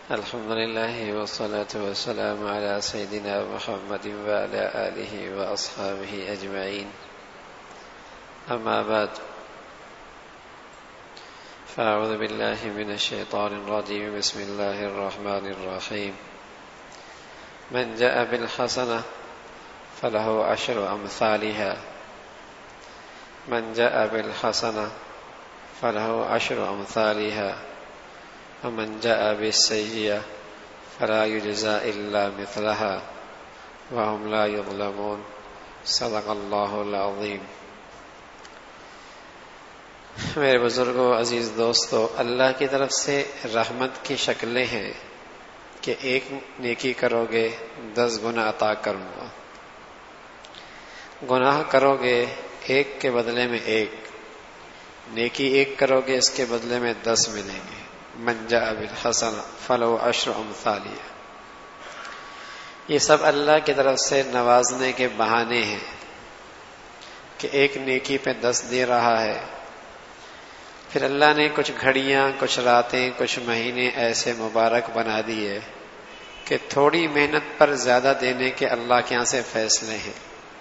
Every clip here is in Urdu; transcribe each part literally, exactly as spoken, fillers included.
الحمد لله والصلاة والسلام على سيدنا محمد وعلى آله وأصحابه أجمعين. أما بعد، فأعوذ بالله من الشيطان الرجيم. بسم الله الرحمن الرحيم. من جاء بالحسنة فله عشر أمثالها من جاء بالحسنة فله عشر أمثالها ومن جاء بالسيئة فلا يجزى إلا مثلها وهم لا يظلمون. صدق اللہ العظیم. میرے بزرگوں، عزیز دوستو، اللہ کی طرف سے رحمت کی شکلیں ہیں کہ ایک نیکی کرو گے دس گنا عطا کروں گا، گناہ کرو گے ایک کے بدلے میں ایک، نیکی ایک کرو گے اس کے بدلے میں دس ملیں گے. من جاء بالحسنہ فلہ عشر امثالہ. یہ سب اللہ کی طرف سے نوازنے کے بہانے ہیں کہ ایک نیکی پہ دس دے رہا ہے. پھر اللہ نے کچھ گھڑیاں، کچھ راتیں، کچھ مہینے ایسے مبارک بنا دیے کہ تھوڑی محنت پر زیادہ دینے کے اللہ کے یہاں سے فیصلے ہیں.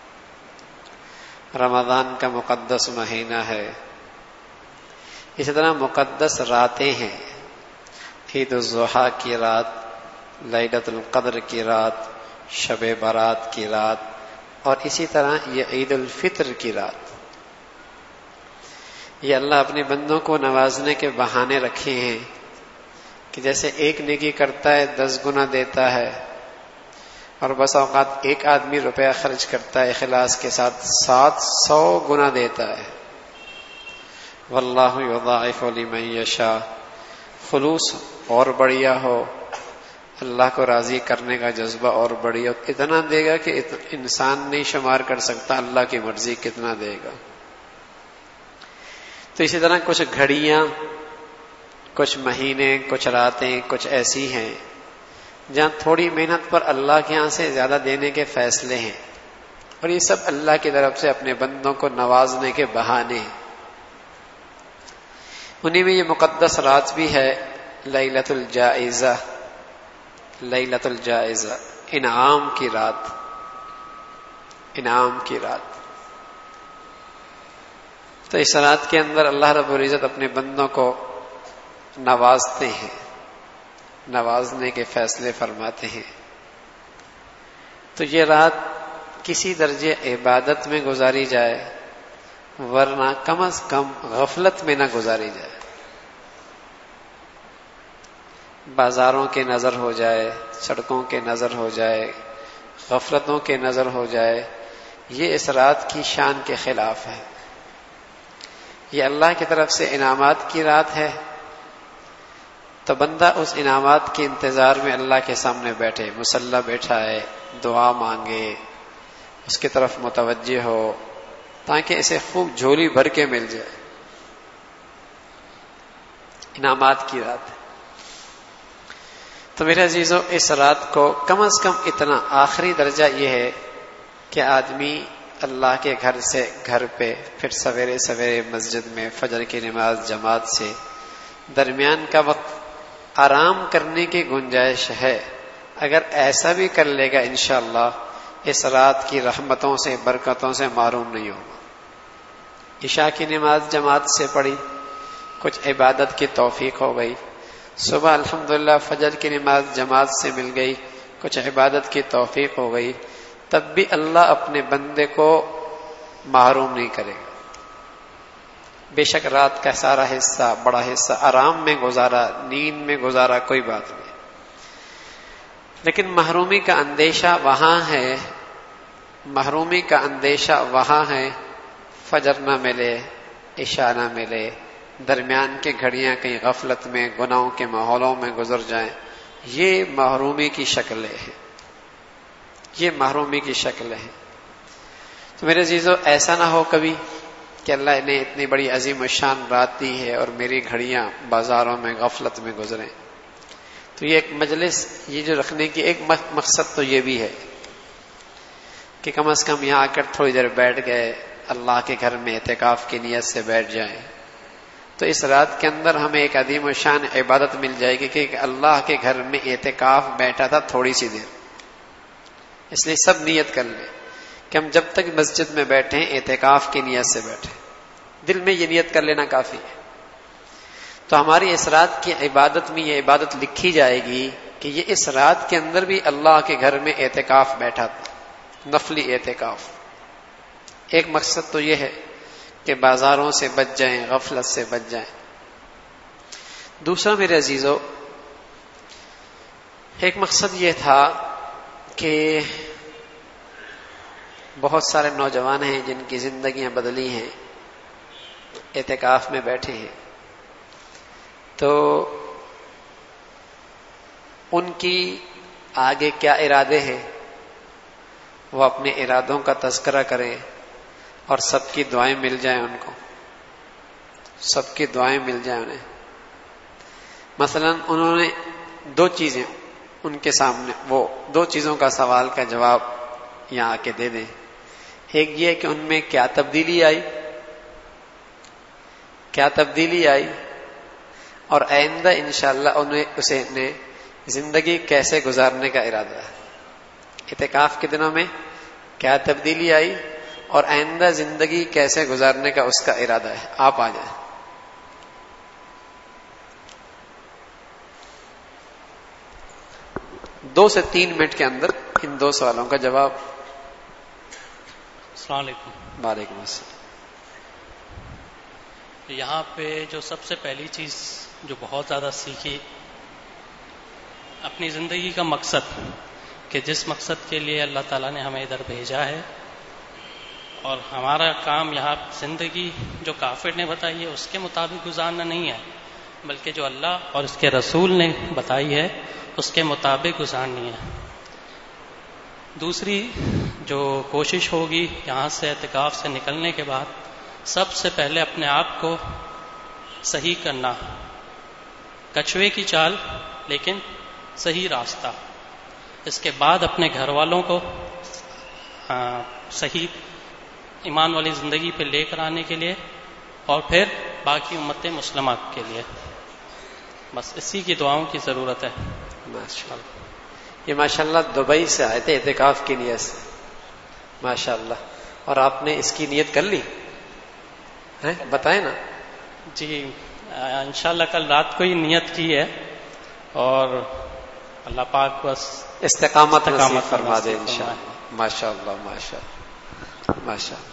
رمضان کا مقدس مہینہ ہے، اسی طرح مقدس راتیں ہیں. عید الضحیٰ کی رات، لیلۃ القدر کی رات، شب برات کی رات، اور اسی طرح یہ عید الفطر کی رات. یہ اللہ اپنے بندوں کو نوازنے کے بہانے رکھے ہیں کہ جیسے ایک نیکی کرتا ہے دس گنا دیتا ہے، اور بس اوقات ایک آدمی روپیہ خرچ کرتا ہے اخلاص کے ساتھ سات سو گنا دیتا ہے. واللہ یضاعف لمن یشاء. خلوص اور بڑھیا ہو، اللہ کو راضی کرنے کا جذبہ اور بڑھیا، اتنا دے گا کہ انسان نہیں شمار کر سکتا اللہ کی مرضی کتنا دے گا. تو اسی طرح کچھ گھڑیاں، کچھ مہینے، کچھ راتیں، کچھ ایسی ہیں جہاں تھوڑی محنت پر اللہ کے یہاں سے زیادہ دینے کے فیصلے ہیں، اور یہ سب اللہ کی طرف سے اپنے بندوں کو نوازنے کے بہانے ہیں. انہی میں یہ مقدس رات بھی ہے، لیلۃ الجائزہ. لیلۃ الجائزہ، انعام کی رات، انعام کی رات. تو اس رات کے اندر اللہ رب العزت اپنے بندوں کو نوازتے ہیں، نوازنے کے فیصلے فرماتے ہیں. تو یہ رات کسی درجے عبادت میں گزاری جائے، ورنہ کم از کم غفلت میں نہ گزاری جائے. بازاروں کے نظر ہو جائے، سڑکوں کے نظر ہو جائے، غفلتوں کے نظر ہو جائے، یہ اس رات کی شان کے خلاف ہے. یہ اللہ کی طرف سے انعامات کی رات ہے، تو بندہ اس انعامات کے انتظار میں اللہ کے سامنے بیٹھے، مصلی بیٹھا ہے، دعا مانگے، اس کی طرف متوجہ ہو تاکہ اسے خوب جھولی بھر کے مل جائے. انعامات کی رات ہے. تو میرے عزیزو، اس رات کو کم از کم اتنا آخری درجہ یہ ہے کہ آدمی اللہ کے گھر سے گھر پہ، پھر سویرے سویرے مسجد میں فجر کی نماز جماعت سے، درمیان کا وقت آرام کرنے کی گنجائش ہے. اگر ایسا بھی کر لے گا انشاءاللہ اس رات کی رحمتوں سے، برکتوں سے معروم نہیں ہوگا. عشاء کی نماز جماعت سے پڑھی، کچھ عبادت کی توفیق ہو گئی. صبح الحمدللہ فجر کی نماز جماعت سے مل گئی، کچھ عبادت کی توفیق ہو گئی، تب بھی اللہ اپنے بندے کو محروم نہیں کرے گا. بے شک رات کا سارا حصہ، بڑا حصہ آرام میں گزارا، نیند میں گزارا، کوئی بات نہیں، لیکن محرومی کا اندیشہ وہاں ہے، محرومی کا اندیشہ وہاں ہے فجر نہ ملے، عشاء نہ ملے، درمیان کی گھڑیاں کہیں غفلت میں، گناہوں کے ماحولوں میں گزر جائیں. یہ محرومی کی شکلیں ہیں، یہ محرومی کی شکلیں ہیں. تو میرے عزیزو، ایسا نہ ہو کبھی کہ اللہ نے اتنی بڑی عظیم الشان رات دی ہے اور میری گھڑیاں بازاروں میں غفلت میں گزریں. تو یہ ایک مجلس، یہ جو رکھنے کی ایک مقصد تو یہ بھی ہے کہ کم از کم یہاں آ کر تھوڑی دیر بیٹھ گئے، اللہ کے گھر میں اعتکاف کی نیت سے بیٹھ جائیں، تو اس رات کے اندر ہمیں ایک عظیم و شان عبادت مل جائے گی کہ اللہ کے گھر میں اعتکاف بیٹھا تھا تھوڑی سی دیر. اس لیے سب نیت کر لیں کہ ہم جب تک مسجد میں بیٹھے ہیں اعتکاف کی نیت سے بیٹھے. دل میں یہ نیت کر لینا کافی ہے. تو ہماری اس رات کی عبادت میں یہ عبادت لکھی جائے گی کہ یہ اس رات کے اندر بھی اللہ کے گھر میں اعتکاف بیٹھا تھا, نفلی اعتکاف. ایک مقصد تو یہ ہے کہ بازاروں سے بچ جائیں, غفلت سے بچ جائیں. دوسرا میرے عزیزو, ایک مقصد یہ تھا کہ بہت سارے نوجوان ہیں جن کی زندگیاں بدلی ہیں, اعتکاف میں بیٹھے ہیں, تو ان کی آگے کیا ارادے ہیں وہ اپنے ارادوں کا تذکرہ کریں اور سب کی دعائیں مل جائیں ان کو, سب کی دعائیں مل جائیں انہیں. مثلا انہوں نے دو چیزیں ان کے سامنے, وہ دو چیزوں کا سوال کا جواب یہاں آ کے دے دیں. ایک یہ کہ ان میں کیا تبدیلی آئی, کیا تبدیلی آئی, اور آئندہ انشاءاللہ انہیں اسے نے زندگی کیسے گزارنے کا ارادہ ہے. اعتکاف کے دنوں میں کیا تبدیلی آئی اور آئندہ زندگی کیسے گزارنے کا اس کا ارادہ ہے. آپ آ جائیں. دو سے تین منٹ کے اندر ان دو سوالوں کا جواب. السلام علیکم. وعلیکم السلام. یہاں پہ جو سب سے پہلی چیز جو بہت زیادہ سیکھی, اپنی زندگی کا مقصد, کہ جس مقصد کے لیے اللہ تعالیٰ نے ہمیں ادھر بھیجا ہے, اور ہمارا کام یہاں زندگی جو کافر نے بتائی ہے اس کے مطابق گزارنا نہیں ہے, بلکہ جو اللہ اور اس کے رسول نے بتائی ہے اس کے مطابق گزارنی ہے. دوسری جو کوشش ہوگی یہاں سے اعتکاف سے نکلنے کے بعد, سب سے پہلے اپنے آپ کو صحیح کرنا, کچھوے کی چال لیکن صحیح راستہ. اس کے بعد اپنے گھر والوں کو صحیح ایمان والی زندگی پہ لے کر آنے کے لیے, اور پھر باقی امت مسلمہ کے لیے. بس اسی کی دعاؤں کی ضرورت ہے. ماشاءاللہ. یہ ماشاءاللہ دبئی سے آئے تھے اعتکاف کی نیت سے, ماشاءاللہ. اور آپ نے اس کی نیت کر لی ہے, بتائیں نا. جی انشاءاللہ کل رات کو ہی نیت کی ہے, اور اللہ پاک بس استقامت نصیب فرما دے انشاءاللہ. ماشاءاللہ ماشاءاللہ ماشاءاللہ.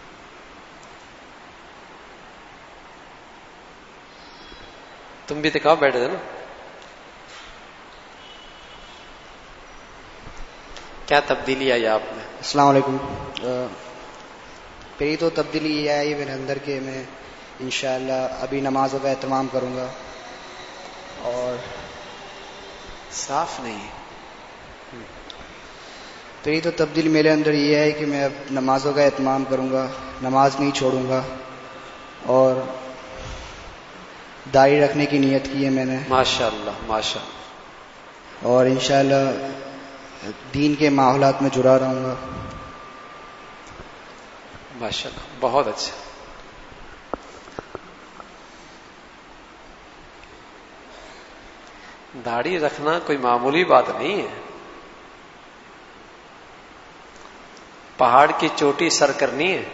تم بھی اعتکاف بیٹھے تھے نا, کیا تبدیلی آئی آپ میں؟ السلام علیکم. پہلی تو تبدیلی یہ آئی میرے اندر کہ میں انشاءاللہ ابھی نمازوں کا اہتمام کروں گا. اور صاف نہیں. پہلی تو تبدیلی میرے اندر یہ ہے کہ میں اب نمازوں کا اہتمام کروں گا, نماز نہیں چھوڑوں گا, اور داڑھی رکھنے کی نیت کی ہے میں نے. ماشاءاللہ ماشاءاللہ. اور انشاءاللہ دین کے ماحولات میں جڑا رہوں گا. ماشاءاللہ بہت اچھا. داڑھی رکھنا کوئی معمولی بات نہیں ہے. پہاڑ کی چوٹی سر کرنی ہے.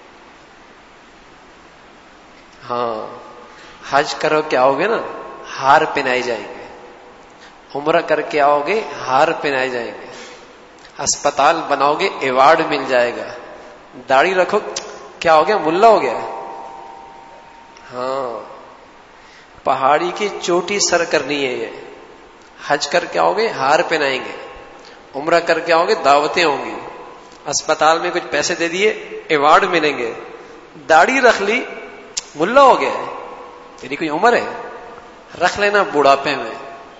ہاں, حج کرو کے آؤ گے نا ہار پہنائے جائیں گے, عمرہ کر کے آؤ گے ہار پہنائے جائیں گے, اسپتال بناؤ گے ایوارڈ مل جائے گا. داڑھی رکھو کیا ہو گیا, ملا ہو گیا. ہاں, پہاڑی کی چوٹی سر کرنی ہے. یہ حج کر کے آؤ گے ہار پہنائیں گے, عمرہ کر کے آؤ گے دعوتیں ہوں گی, اسپتال میں کچھ پیسے دے دیے ایوارڈ ملیں گے. داڑھی رکھ لی ملا ہو گیا. تیری کوئی عمر ہے, رکھ لینا بڑھاپے میں.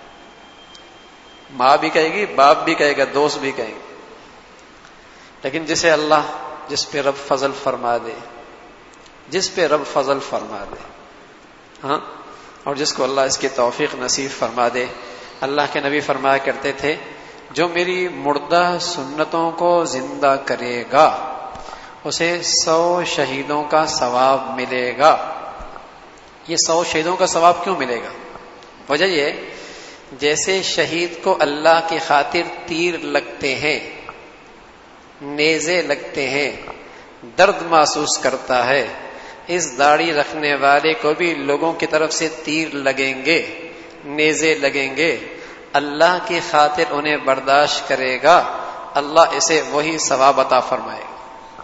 ماں بھی کہے گی, باپ بھی کہے گا, دوست بھی کہیں گے. لیکن جسے اللہ, جس پہ رب فضل فرما دے, جس پہ رب فضل فرما دے, ہاں, اور جس کو اللہ اس کی توفیق نصیب فرما دے. اللہ کے نبی فرمایا کرتے تھے, جو میری مردہ سنتوں کو زندہ کرے گا اسے سو شہیدوں کا ثواب ملے گا. یہ سو شہیدوں کا ثواب کیوں ملے گا؟ وجہ یہ جیسے شہید کو اللہ کی خاطر تیر لگتے ہیں، نیزے لگتے ہیں، درد محسوس کرتا ہے، اس داڑھی رکھنے والے کو بھی لوگوں کی طرف سے تیر لگیں گے، نیزے لگیں گے، اللہ کی خاطر انہیں برداشت کرے گا، اللہ اسے وہی ثواب عطا فرمائے گا۔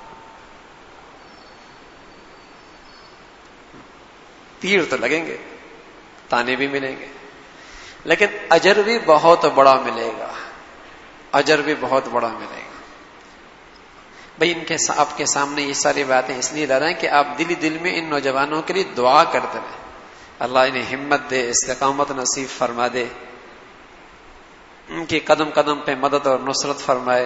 تیر تو لگیں گے، تانے بھی ملیں گے، لیکن اجر بھی بہت بڑا ملے گا، اجر بھی بہت بڑا ملے گا۔ بھائی ان کے آپ کے سامنے یہ ساری باتیں اس لیے لا رہے ہیں کہ آپ دل دل میں ان نوجوانوں کے لیے دعا کرتے رہیں، اللہ انہیں ہمت دے، استقامت نصیب فرما دے، ان کی قدم قدم پہ مدد اور نصرت فرمائے۔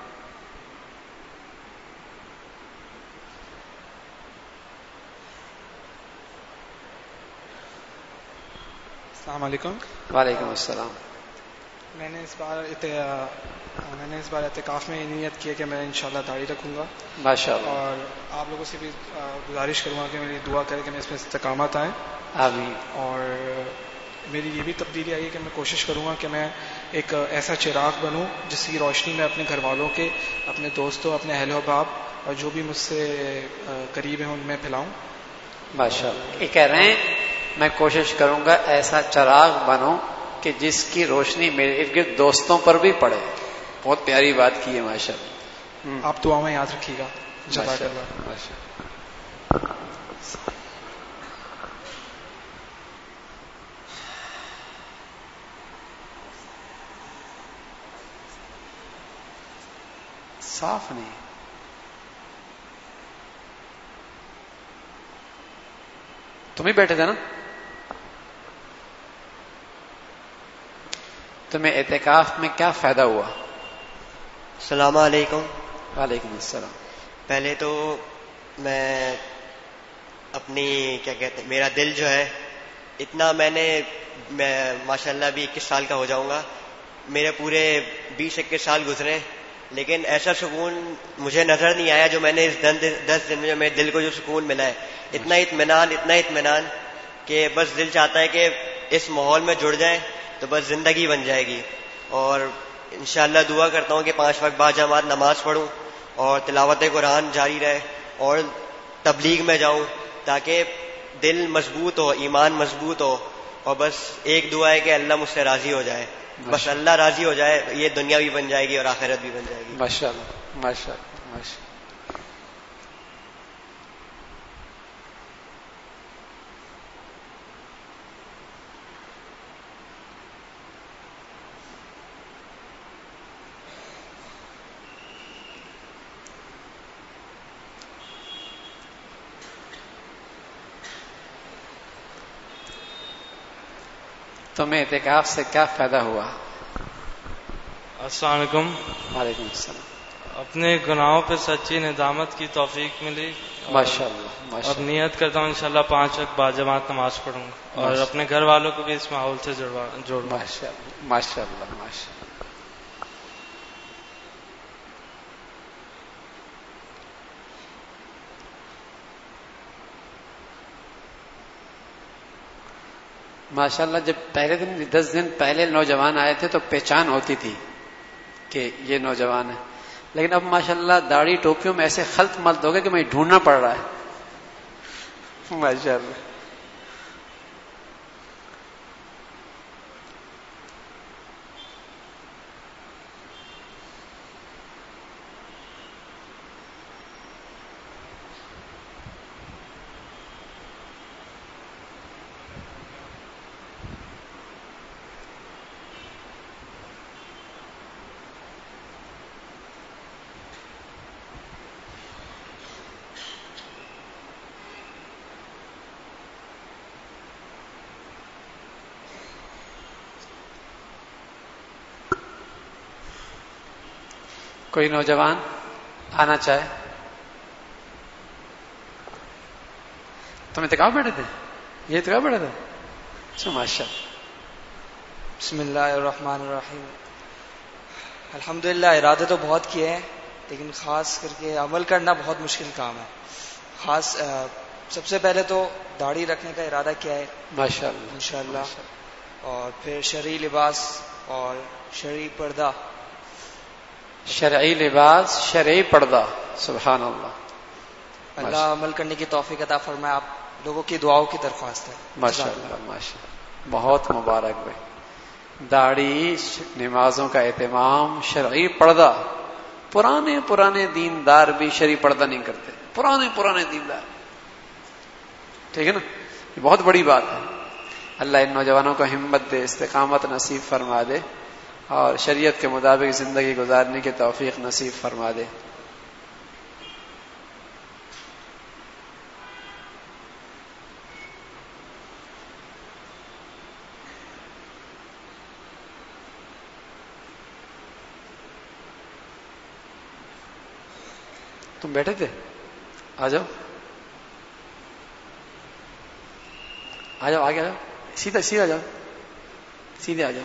السلام علیکم۔ وعلیکم السلام۔ میں نے اس بار میں نے اس بار اعتکاف میں نیت کی ہے کہ میں انشاءاللہ داڑھی رکھوں گا، ماشاء اللہ، اور آپ لوگوں سے بھی گزارش کروں گا کہ میری دعا کریں کہ میں اس میں استقامت آئیں، آمین۔ اور میری یہ بھی تبدیلی آئی ہے کہ میں کوشش کروں گا کہ میں ایک ایسا چراغ بنوں جس کی روشنی میں اپنے گھر والوں کے، اپنے دوستوں، اپنے اہل و احباب اور جو بھی مجھ سے قریب ہیں ان میں پھیلاؤں۔ ماشاء اللہ، یہ کہہ رہے ہیں میں کوشش کروں گا ایسا چراغ بنوں کہ جس کی روشنی میرے ارد گرد دوستوں پر بھی پڑے۔ بہت پیاری بات کی ہے ماشاء اللہ۔ آپ دعا میں یاد رکھیے گا۔ جزاک اللہ۔ ماشاء اللہ۔ صاف نہیں، تم ہی بیٹھے تھے نا؟ تمہیں اعتکاف میں کیا فائدہ ہوا؟ السلام علیکم۔ وعلیکم السلام۔ پہلے تو میں اپنی کیا کہتے ہیں میرا دل جو ہے اتنا، میں نے میں ماشاءاللہ ابھی اکیس سال کا ہو جاؤں گا، میرے پورے بیس اکیس سال گزرے، لیکن ایسا سکون مجھے نظر نہیں آیا جو میں نے اس دس دن میں میرے دل کو جو سکون ملا ہے، اتنا اطمینان اتنا اطمینان کہ بس دل چاہتا ہے کہ اس ماحول میں جڑ جائیں تو بس زندگی بن جائے گی۔ اور انشاءاللہ دعا کرتا ہوں کہ پانچ وقت بعد جماعت نماز پڑھوں اور تلاوت قرآن جاری رہے اور تبلیغ میں جاؤں تاکہ دل مضبوط ہو، ایمان مضبوط ہو، اور بس ایک دعا ہے کہ اللہ مجھ سے راضی ہو جائے، بس اللہ راضی ہو جائے، یہ دنیا بھی بن جائے گی اور آخرت بھی بن جائے گی۔ ماشاء اللہ، ماشاء اللہ، ماشاء اللہ۔ تمہیں اعتکاف سے کیا فائدہ ہوا؟ السلام علیکم۔ وعلیکم السلام۔ اپنے گناہوں پہ سچی ندامت کی توفیق ملی، ماشاء اللہ، اور نیت کرتا ہوں انشاءاللہ پانچ وقت با جماعت نماز پڑھوں گا اور اپنے گھر والوں کو بھی اس ماحول سے جوڑوں گا۔ ماشاء اللہ، ماشاء اللہ، ماشاء اللہ۔ ماشاء اللہ، جب پہلے دن دس دن پہلے نوجوان آئے تھے تو پہچان ہوتی تھی کہ یہ نوجوان ہے، لیکن اب ماشاء اللہ داڑھی ٹوپیوں میں ایسے خلط ملط ہو گئے کہ مجھے ڈھونڈنا پڑ رہا ہے۔ ماشاء اللہ۔ کوئی نوجوان آنا چاہے؟ تم اعتکاف بیٹھے تھے؟ یہ اعتکاف بیٹھے تھے؟ اچھا، ماشاء اللہ۔ بسم اللہ الرحمن الرحیم۔ الحمدللہ ارادے تو بہت کیے ہیں، لیکن خاص کر کے عمل کرنا بہت مشکل کام ہے۔ خاص سب سے پہلے تو داڑھی رکھنے کا ارادہ کیا ہے ماشاءاللہ انشاءاللہ، اور پھر شرعی لباس اور شرعی پردہ. شرعی لباس، شرعی پردہ، سبحان اللہ. اللہ عمل کرنے کی توفیق عطا فرمائے. آپ لوگوں کی دعاؤں کی درخواست ہے. ماشاءاللہ ماشاءاللہ، بہت مبارک بھائی. داڑھی، نمازوں کا اہتمام، شرعی پردہ. پرانے پرانے دیندار بھی شرعی پردہ نہیں کرتے، پرانے پرانے دیندار. ٹھیک ہے نا، یہ بہت بڑی بات ہے. اللہ ان نوجوانوں کو ہمت دے، استقامت نصیب فرما دے، اور شریعت کے مطابق زندگی گزارنے کی توفیق نصیب فرما دے. تم بیٹھے تھے؟ آ جاؤ آ جاؤ، آگے آ جاؤ، سیدھا سیدھا جاؤ، سیدھے آ جاؤ.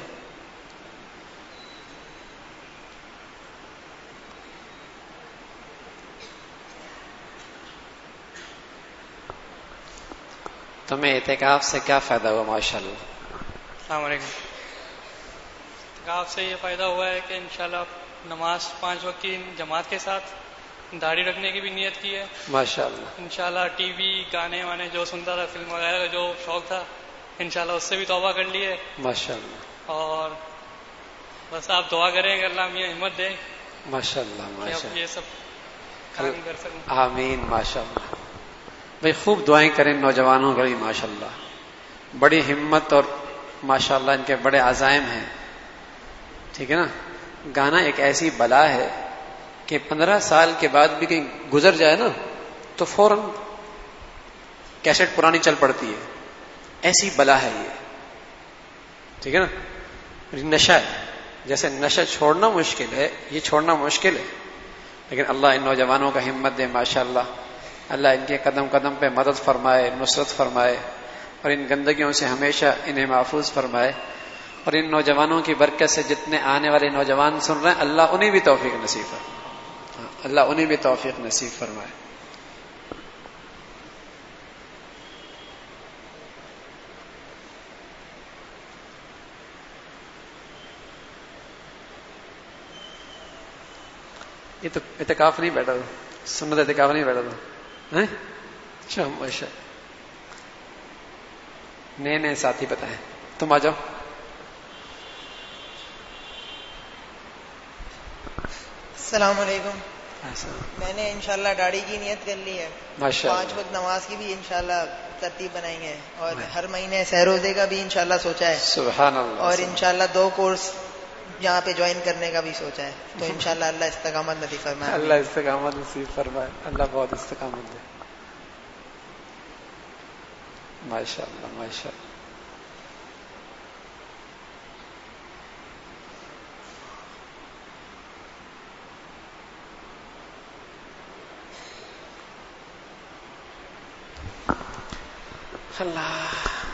تمہیں اعتکاف سے کیا فائدہ ہوا؟ ماشاءاللہ. السلام علیکم. اعتکاف سے یہ فائدہ ہوا ہے کہ انشاءاللہ نماز پانچ وقت کی جماعت کے ساتھ، داڑھی رکھنے کی بھی نیت کی ہے ماشاءاللہ. انشاءاللہ ٹی وی گانے وانے جو سنتا تھا، فلم وغیرہ کا جو شوق تھا، انشاءاللہ اس سے بھی توبہ کر لی ہے. ماشاءاللہ. اور بس آپ دعا کریں کہ اللہ ہمیں ہمت دے ماشاءاللہ کہ اب ماشاءاللہ. یہ سب کام کر سکوں. آمین. ماشاءاللہ بھائی، خوب دعائیں کریں نوجوانوں کے لیے. ماشاءاللہ بڑی ہمت اور ماشاءاللہ ان کے بڑے عزائم ہیں. ٹھیک ہے نا. گانا ایک ایسی بلا ہے کہ پندرہ سال کے بعد بھی کہیں گزر جائے نا تو فوراً کیسٹ پرانی چل پڑتی ہے. ایسی بلا ہے یہ. ٹھیک ہے نا. نشہ ہے، جیسے نشہ چھوڑنا مشکل ہے، یہ چھوڑنا مشکل ہے، لیکن اللہ ان نوجوانوں کا ہمت دے. ماشاءاللہ اللہ ان کے قدم قدم پہ مدد فرمائے، نصرت فرمائے، اور ان گندگیوں سے ہمیشہ انہیں محفوظ فرمائے. اور ان نوجوانوں کی برکت سے جتنے آنے والے نوجوان سن رہے ہیں، اللہ انہیں بھی توفیق نصیب فرمائے. اللہ انہیں بھی توفیق نصیب فرمائے. یہ تو اعتکاف نہیں بیٹھا تھا، سنت اعتکاف نہیں بیٹھا تھا. اچھا ماشاء. نئے نئے ساتھی بتائیں. تم آ جاؤ. السلام علیکم. میں نے انشاءاللہ داڑھی کی نیت کر لی ہے. پانچ وقت نماز کی بھی انشاءاللہ ترتیب بنائیں گے، اور ہر مہینے سہ روزے کا بھی انشاءاللہ سوچا ہے. سبحان اللہ. اور انشاءاللہ دو کورس یہاں پہ جوائن کرنے کا بھی سوچا ہے. تو انشاءاللہ اللہ استقامت نصیب فرمائے. اللہ استقامت نصیب فرمائے. اللہ بہت استقامت دے. ماشاءاللہ ماشاءاللہ. اللہ.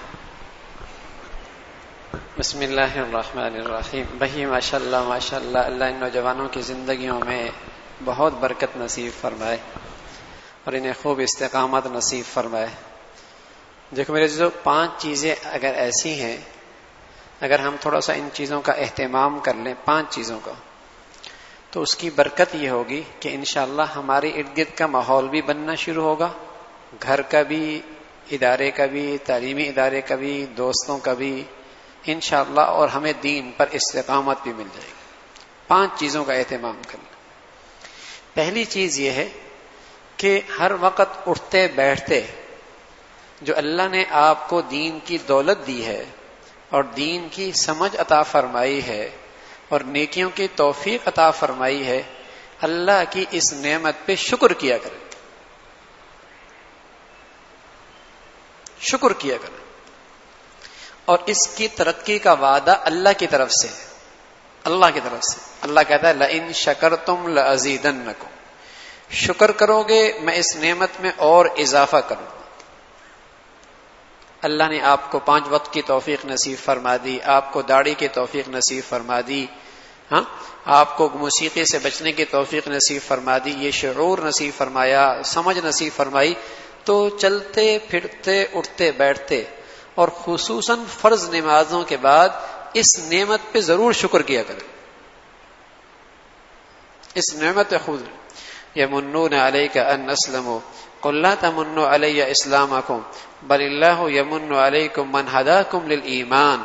بسم اللہ الرحمن الرحیم. بھائی ماشاء اللہ ماشاء اللہ، اللہ ان نوجوانوں کی زندگیوں میں بہت برکت نصیب فرمائے اور انہیں خوب استقامت نصیب فرمائے. دیکھو میرے جو پانچ چیزیں اگر ایسی ہیں، اگر ہم تھوڑا سا ان چیزوں کا اہتمام کر لیں، پانچ چیزوں کا، تو اس کی برکت یہ ہوگی کہ انشاءاللہ ہمارے ارد گرد کا ماحول بھی بننا شروع ہوگا، گھر کا بھی، ادارے کا بھی، تعلیمی ادارے کا بھی، دوستوں کا بھی انشاءاللہ، اور ہمیں دین پر استقامت بھی مل جائے گی. پانچ چیزوں کا اہتمام کرنا. پہلی چیز یہ ہے کہ ہر وقت اٹھتے بیٹھتے جو اللہ نے آپ کو دین کی دولت دی ہے اور دین کی سمجھ عطا فرمائی ہے اور نیکیوں کی توفیق عطا فرمائی ہے، اللہ کی اس نعمت پہ شکر کیا کریں. شکر کیا کریں. اور اس کی ترقی کا وعدہ اللہ کی طرف سے، اللہ کی طرف سے. اللہ کہتا ہے لئن شکرتم لازیدنکم. شکر کرو گے میں اس نعمت میں اور اضافہ کروں گا. اللہ نے آپ کو پانچ وقت کی توفیق نصیب فرما دی، آپ کو داڑھی کی توفیق نصیب فرما دی، ہاں آپ کو موسیقی سے بچنے کی توفیق نصیب فرما دی، یہ شعور نصیب فرمایا، سمجھ نصیب فرمائی. تو تو چلتے پھرتے اٹھتے بیٹھتے اور خصوصاً فرض نمازوں کے بعد اس نعمت پہ ضرور شکر کیا کریں. اس نعمت پہ خود یمنون علیک ان اسلموا قل لا تمنوا علی اسلامکم بل اللہ یمن علیکم من ہداکم للایمان.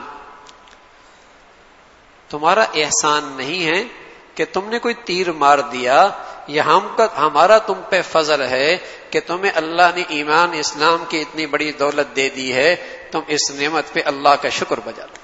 تمہارا احسان نہیں ہے کہ تم نے کوئی تیر مار دیا، یہ ہم کا ہمارا تم پہ فضل ہے کہ تمہیں اللہ نے ایمان اسلام کی اتنی بڑی دولت دے دی ہے، تم اس نعمت پہ اللہ کا شکر بجا لو.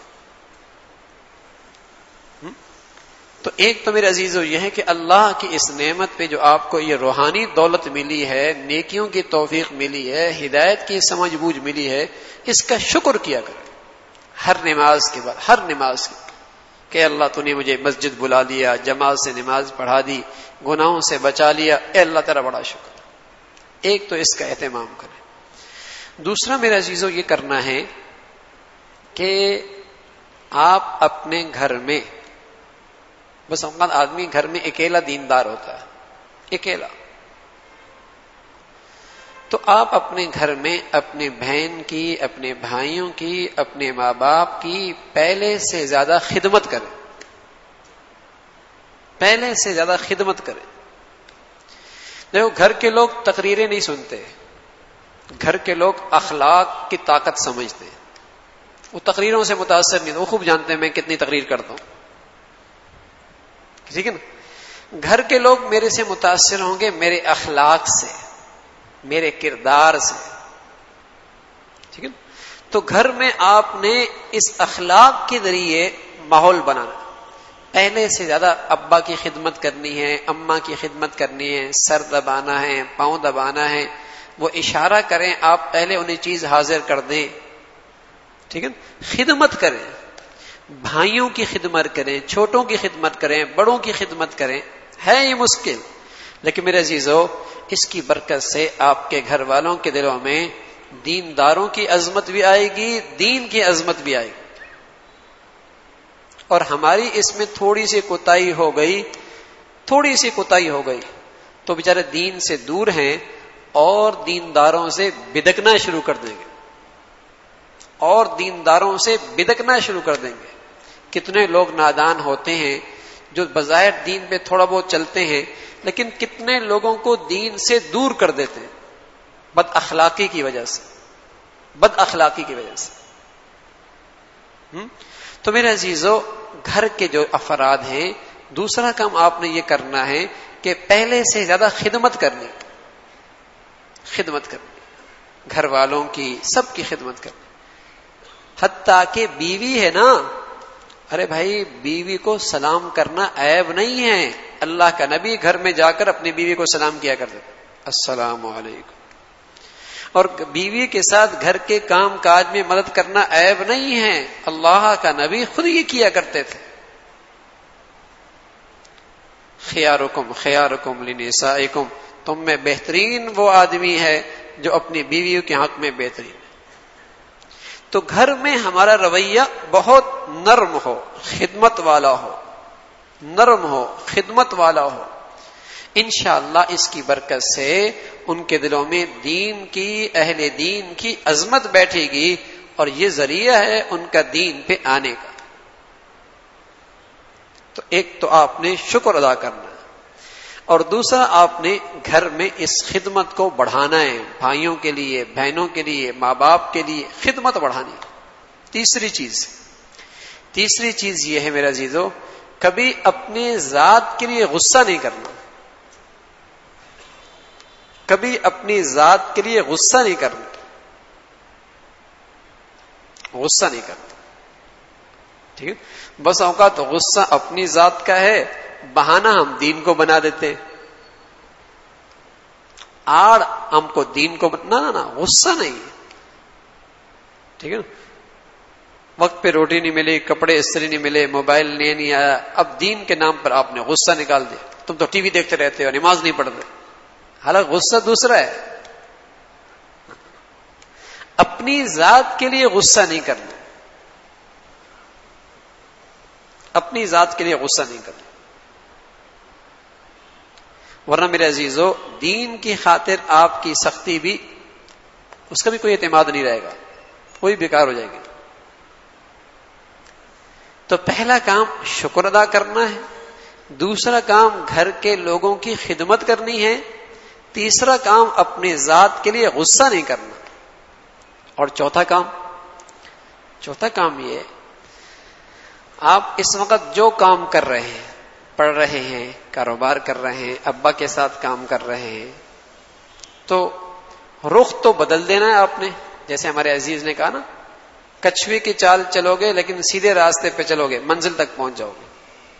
تو ایک تو میرے عزیزو یہ ہے کہ اللہ کی اس نعمت پہ جو آپ کو یہ روحانی دولت ملی ہے، نیکیوں کی توفیق ملی ہے، ہدایت کی سمجھ بوجھ ملی ہے، اس کا شکر کیا کریں ہر نماز کے بعد، ہر نماز کے بعد کہ اللہ تو نے مجھے مسجد بلا لیا، جماعت سے نماز پڑھا دی، گناہوں سے بچا لیا، اے اللہ تیرا بڑا شکر. ایک تو اس کا اہتمام کریں. دوسرا میرے عزیزو یہ کرنا ہے کہ آپ اپنے گھر میں، بس اوقات آدمی گھر میں اکیلا دیندار ہوتا ہے، اکیلا، تو آپ اپنے گھر میں اپنے بہن کی، اپنے بھائیوں کی، اپنے ماں باپ کی پہلے سے زیادہ خدمت کریں، پہلے سے زیادہ خدمت کریں. دیکھو گھر کے لوگ تقریریں نہیں سنتے، گھر کے لوگ اخلاق کی طاقت سمجھتے ہیں، وہ تقریروں سے متاثر نہیں، وہ خوب جانتے ہیں میں کتنی تقریر کرتا ہوں، ٹھیک ہے نا. گھر کے لوگ میرے سے متاثر ہوں گے میرے اخلاق سے، میرے کردار سے، ٹھیک ہے نا. تو گھر میں آپ نے اس اخلاق کے ذریعے ماحول بنانا. پہلے سے زیادہ ابا کی خدمت کرنی ہے، اماں کی خدمت کرنی ہے، سر دبانا ہے، پاؤں دبانا ہے، وہ اشارہ کریں آپ پہلے انہیں چیز حاضر کر دیں، ٹھیک ہے نا. خدمت کریں، بھائیوں کی خدمت کریں، چھوٹوں کی خدمت کریں، بڑوں کی خدمت کریں. ہے یہ مشکل، لیکن میرے عزیزو اس کی برکت سے آپ کے گھر والوں کے دلوں میں دینداروں کی عظمت بھی آئے گی، دین کی عظمت بھی آئے گی. اور ہماری اس میں تھوڑی سی کوتاہی ہو گئی، تھوڑی سی کوتاہی ہو گئی تو بیچارے دین سے دور ہیں اور دینداروں سے بدکنا شروع کر دیں گے، اور دینداروں سے بدکنا شروع کر دیں گے. کتنے لوگ نادان ہوتے ہیں جو بظاہر دین پہ تھوڑا بہت چلتے ہیں، لیکن کتنے لوگوں کو دین سے دور کر دیتے ہیں بد اخلاقی کی وجہ سے، بد اخلاقی کی وجہ سے. تو میرے عزیزو گھر کے جو افراد ہیں، دوسرا کام آپ نے یہ کرنا ہے کہ پہلے سے زیادہ خدمت کرنی، خدمت کرنی، گھر والوں کی، سب کی خدمت کرنی. حتیٰ کہ بیوی ہے نا، ارے بھائی بیوی کو سلام کرنا عیب نہیں ہے. اللہ کا نبی گھر میں جا کر اپنی بیوی کو سلام کیا کرتے تھے، السلام علیکم. اور بیوی کے ساتھ گھر کے کام کاج میں مدد کرنا عیب نہیں ہے، اللہ کا نبی خود یہ کیا کرتے تھے. خیارکم خیارکم لنسائکم، تم میں بہترین وہ آدمی ہے جو اپنی بیویوں کے حق میں بہترین. تو گھر میں ہمارا رویہ بہت نرم ہو، خدمت والا ہو، نرم ہو، خدمت والا ہو. انشاءاللہ اس کی برکت سے ان کے دلوں میں دین کی، اہل دین کی عظمت بیٹھے گی، اور یہ ذریعہ ہے ان کا دین پہ آنے کا. تو ایک تو آپ نے شکر ادا کرنا ہے، اور دوسرا آپ نے گھر میں اس خدمت کو بڑھانا ہے، بھائیوں کے لیے، بہنوں کے لیے، ماں باپ کے لیے خدمت بڑھانی. تیسری چیز تیسری چیز یہ ہے میرے عزیزو، کبھی اپنے ذات کے لیے غصہ نہیں کرنا، کبھی اپنی ذات کے لیے غصہ نہیں کرنا، غصہ نہیں کرنا، ٹھیک ہے. بس اوقات غصہ اپنی ذات کا ہے، بہانہ ہم دین کو بنا دیتے ہیں، آڑ ہم کو دین کو نہ نہ نہ غصہ نہیں، ٹھیک ہے نا. وقت پہ روٹی نہیں ملی، کپڑے استری نہیں ملے، موبائل نہیں نہیں آیا، اب دین کے نام پر آپ نے غصہ نکال دیا. تم تو ٹی وی دیکھتے رہتے ہو، نماز نہیں پڑھتے. حالانکہ غصہ دوسرا ہے، اپنی ذات کے لیے غصہ نہیں کرنا، اپنی ذات کے لیے غصہ نہیں کرنا. ورنہ میرے عزیزو دین کی خاطر آپ کی سختی بھی اس کا بھی کوئی اعتماد نہیں رہے گا، وہی بیکار ہو جائے گی. تو پہلا کام شکر ادا کرنا ہے، دوسرا کام گھر کے لوگوں کی خدمت کرنی ہے، تیسرا کام اپنی ذات کے لیے غصہ نہیں کرنا، اور چوتھا کام چوتھا کام یہ آپ اس وقت جو کام کر رہے ہیں، پڑھ رہے ہیں، کاروبار کر رہے ہیں، ابا کے ساتھ کام کر رہے ہیں، تو رخ تو بدل دینا ہے آپ نے. جیسے ہمارے عزیز نے کہا نا، کچھوے کی چال چلو گے لیکن سیدھے راستے پہ چلو گے منزل تک پہنچ جاؤ گے.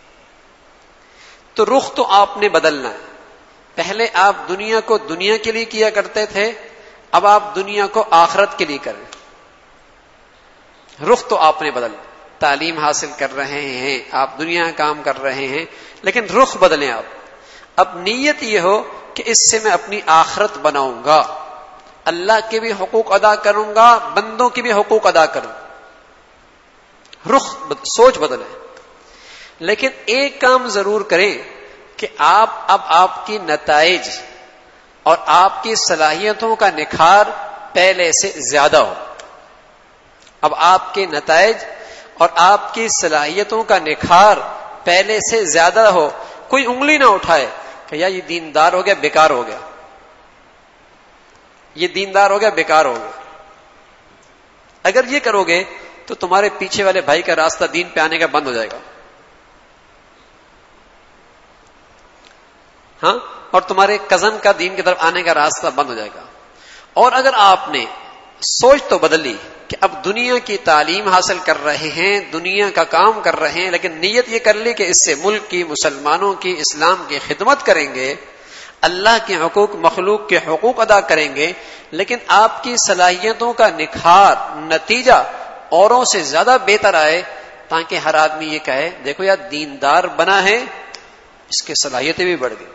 تو رخ تو آپ نے بدلنا ہے. پہلے آپ دنیا کو دنیا کے لیے کیا کرتے تھے، اب آپ دنیا کو آخرت کے لیے کریں. رخ تو آپ نے بدل، تعلیم حاصل کر رہے ہیں آپ، دنیا کام کر رہے ہیں، لیکن رخ بدلیں آپ. اب نیت یہ ہو کہ اس سے میں اپنی آخرت بناؤں گا، اللہ کے بھی حقوق ادا کروں گا، بندوں کے بھی حقوق ادا کروں. رخ سوچ بدلے. لیکن ایک کام ضرور کریں کہ آپ اب آپ کی نتائج اور آپ کی صلاحیتوں کا نکھار پہلے سے زیادہ ہو. اب آپ کے نتائج اور آپ کی صلاحیتوں کا نکھار پہلے سے زیادہ ہو. کوئی انگلی نہ اٹھائے کہ یا یہ دیندار ہو گیا بیکار ہو گیا، یہ دیندار ہو گیا بیکار ہو گیا. اگر یہ کرو گے تو تمہارے پیچھے والے بھائی کا راستہ دین پہ آنے کا بند ہو جائے گا، ہاں، اور تمہارے کزن کا دین کی طرف آنے کا راستہ بند ہو جائے گا. اور اگر آپ نے سوچ تو بدلی کہ اب دنیا کی تعلیم حاصل کر رہے ہیں، دنیا کا کام کر رہے ہیں، لیکن نیت یہ کر لی کہ اس سے ملک کی، مسلمانوں کی، اسلام کی خدمت کریں گے، اللہ کے حقوق، مخلوق کے حقوق ادا کریں گے، لیکن آپ کی صلاحیتوں کا نکھار، نتیجہ اوروں سے زیادہ بہتر آئے، تاکہ ہر آدمی یہ کہے دیکھو یار دیندار بنا ہے، اس کی صلاحیتیں بھی بڑھ گئی،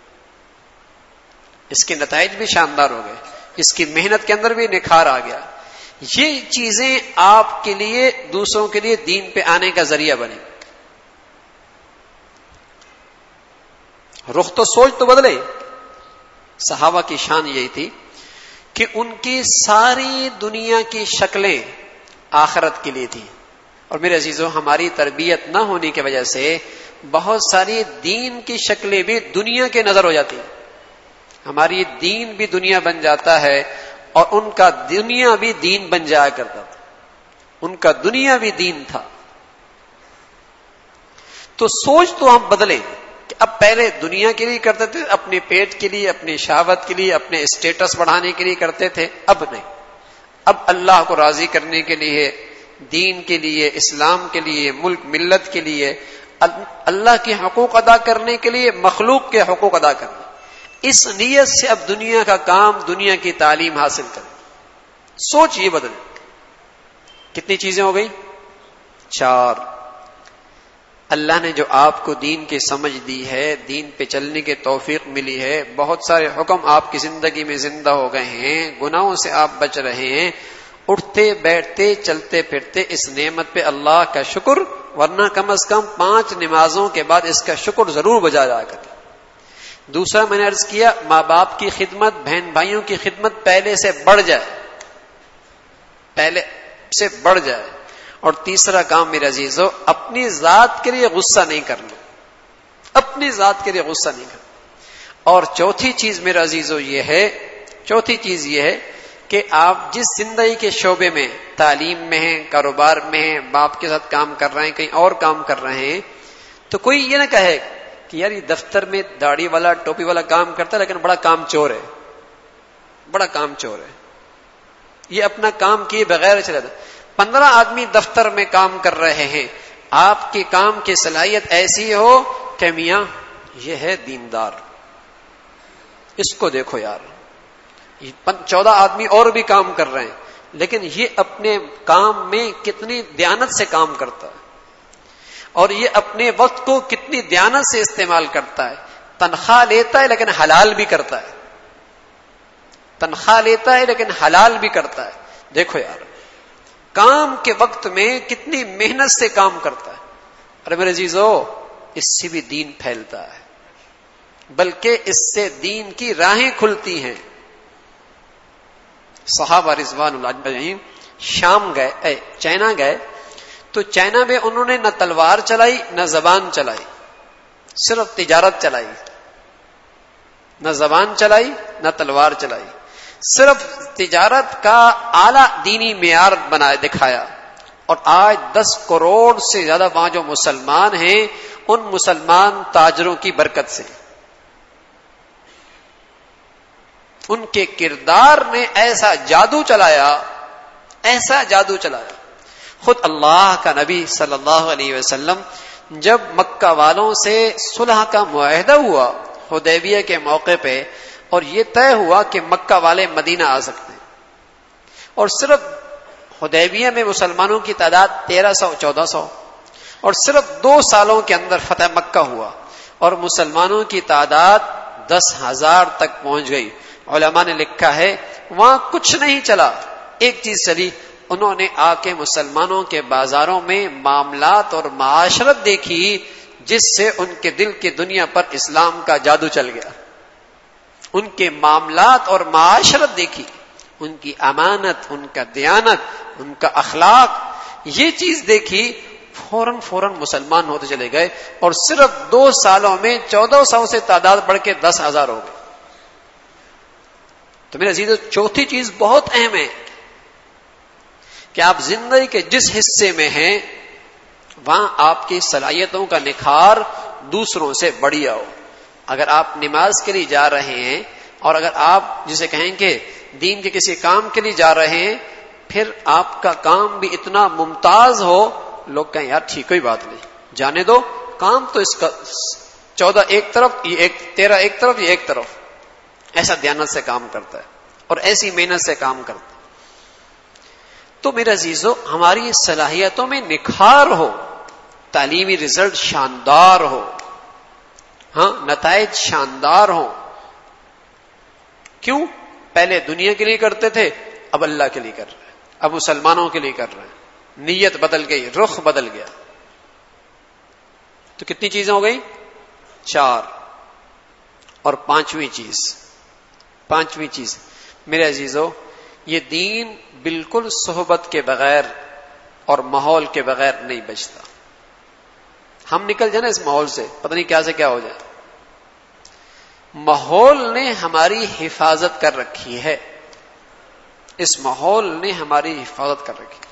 اس کے نتائج بھی شاندار ہو گئے، اس کی محنت کے اندر بھی نکھار آ گیا. یہ چیزیں آپ کے لیے، دوسروں کے لیے دین پہ آنے کا ذریعہ بنے. رخ تو سوچ تو بدلے. صحابہ کی شان یہی تھی کہ ان کی ساری دنیا کی شکلیں آخرت کے لیے تھی. اور میرے عزیزوں، ہماری تربیت نہ ہونے کی وجہ سے بہت ساری دین کی شکلیں بھی دنیا کے نظر ہو جاتی ہیں. ہماری دین بھی دنیا بن جاتا ہے اور ان کا دنیا بھی دین بن جایا کرتا تھا. ان کا دنیا بھی دین تھا. تو سوچ تو ہم بدلیں کہ اب پہلے دنیا کے لیے کرتے تھے، اپنے پیٹ کے لیے، اپنی شہوت کے لیے، اپنے اسٹیٹس بڑھانے کے لیے کرتے تھے، اب نہیں. اب اللہ کو راضی کرنے کے لیے، دین کے لیے، اسلام کے لیے، ملک ملت کے لیے، اللہ کے حقوق ادا کرنے کے لیے، مخلوق کے حقوق ادا کرنے، اس نیت سے اب دنیا کا کام، دنیا کی تعلیم حاصل کریں. سوچ یہ بدلے. کتنی چیزیں ہو گئی؟ چار. اللہ نے جو آپ کو دین کی سمجھ دی ہے، دین پہ چلنے کی توفیق ملی ہے، بہت سارے حکم آپ کی زندگی میں زندہ ہو گئے ہیں، گناہوں سے آپ بچ رہے ہیں. اٹھتے بیٹھتے چلتے پھرتے اس نعمت پہ اللہ کا شکر، ورنہ کم از کم پانچ نمازوں کے بعد اس کا شکر ضرور بجا جا کر. دوسرا میں نے عرض کیا، ماں باپ کی خدمت، بہن بھائیوں کی خدمت پہلے سے بڑھ جائے، پہلے سے بڑھ جائے. اور تیسرا کام میرے عزیزو، اپنی ذات کے لیے غصہ نہیں کرنا، اپنی ذات کے لیے غصہ نہیں کرنا. اور چوتھی چیز میرے عزیزو یہ ہے، چوتھی چیز یہ ہے کہ آپ جس زندگی کے شعبے میں، تعلیم میں ہیں، کاروبار میں ہیں، باپ کے ساتھ کام کر رہے ہیں، کہیں اور کام کر رہے ہیں، تو کوئی یہ نہ کہے کہ یار یہ دفتر میں داڑھی والا ٹوپی والا کام کرتا ہے لیکن بڑا کام چور ہے، بڑا کام چور ہے، یہ اپنا کام کیے بغیر چلا جاتا. پندرہ آدمی دفتر میں کام کر رہے ہیں، آپ کے کام کی صلاحیت ایسی ہو کہ میاں یہ ہے دیندار، اس کو دیکھو یار. چودہ آدمی اور بھی کام کر رہے ہیں لیکن یہ اپنے کام میں کتنی دیانت سے کام کرتا ہے، اور یہ اپنے وقت کو کتنی دیانت سے استعمال کرتا ہے. تنخواہ لیتا ہے لیکن حلال بھی کرتا ہے، تنخواہ لیتا ہے لیکن حلال بھی کرتا ہے. دیکھو یار کام کے وقت میں کتنی محنت سے کام کرتا ہے. ارے میرے عزیزو، اس سے بھی دین پھیلتا ہے، بلکہ اس سے دین کی راہیں کھلتی ہیں. صحابہ رضوان اللہ اجمعین شام گئے، چائنا گئے، تو چائنا میں انہوں نے نہ تلوار چلائی نہ زبان چلائی، صرف تجارت چلائی، نہ زبان چلائی نہ تلوار چلائی، صرف تجارت کا اعلیٰ دینی معیار بنائے دکھایا. اور آج دس کروڑ سے زیادہ وہاں جو مسلمان ہیں ان مسلمان تاجروں کی برکت سے، ان کے کردار نے ایسا جادو چلایا، ایسا جادو چلایا. خود اللہ کا نبی صلی اللہ علیہ وسلم جب مکہ والوں سے صلح کا معاہدہ ہوا حدیبیہ کے موقع پہ، اور یہ طے ہوا کہ مکہ والے مدینہ آ سکتے ہیں، اور صرف حدیبیہ میں مسلمانوں کی تعداد تیرہ سو چودہ سو، اور صرف دو سالوں کے اندر فتح مکہ ہوا اور مسلمانوں کی تعداد دس ہزار تک پہنچ گئی. علماء نے لکھا ہے وہاں کچھ نہیں چلا، ایک چیز چلی، انہوں نے آ کے مسلمانوں کے بازاروں میں معاملات اور معاشرت دیکھی جس سے ان کے دل کی دنیا پر اسلام کا جادو چل گیا. ان کے معاملات اور معاشرت دیکھی، ان کی امانت، ان کا دیانت، ان کا اخلاق، یہ چیز دیکھی، فوراً فوراً مسلمان ہوتے چلے گئے، اور صرف دو سالوں میں چودہ سو سے تعداد بڑھ کے دس ہزار ہو گئی. تو میرے عزیزو، چوتھی چیز بہت اہم ہے کہ آپ زندگی کے جس حصے میں ہیں وہاں آپ کی صلاحیتوں کا نکھار دوسروں سے بڑھیا ہو. اگر آپ نماز کے لیے جا رہے ہیں، اور اگر آپ جسے کہیں کہ دین کے کسی کام کے لیے جا رہے ہیں، پھر آپ کا کام بھی اتنا ممتاز ہو، لوگ کہیں یار ٹھیک کوئی بات نہیں، جانے دو، کام تو اس کا چودہ ایک طرف، یہ ایک تیرہ ایک طرف، یہ ایک طرف، ایسا دیانت سے کام کرتا ہے اور ایسی محنت سے کام کرتا ہے. تو میرے عزیزو، ہماری صلاحیتوں میں نکھار ہو، تعلیمی رزلٹ شاندار ہو، ہاں نتائج شاندار ہوں. کیوں؟ پہلے دنیا کے لیے کرتے تھے، اب اللہ کے لیے کر رہے ہیں، اب مسلمانوں کے لیے کر رہے ہیں، نیت بدل گئی، رخ بدل گیا. تو کتنی چیزیں ہو گئی؟ چار. اور پانچویں چیز، پانچویں چیز میرے عزیزو، یہ دین بالکل صحبت کے بغیر اور ماحول کے بغیر نہیں بچتا. ہم نکل جائیں نا اس ماحول سے، پتہ نہیں کیا سے کیا ہو جائے. ماحول نے ہماری حفاظت کر رکھی ہے، اس ماحول نے ہماری حفاظت کر رکھی.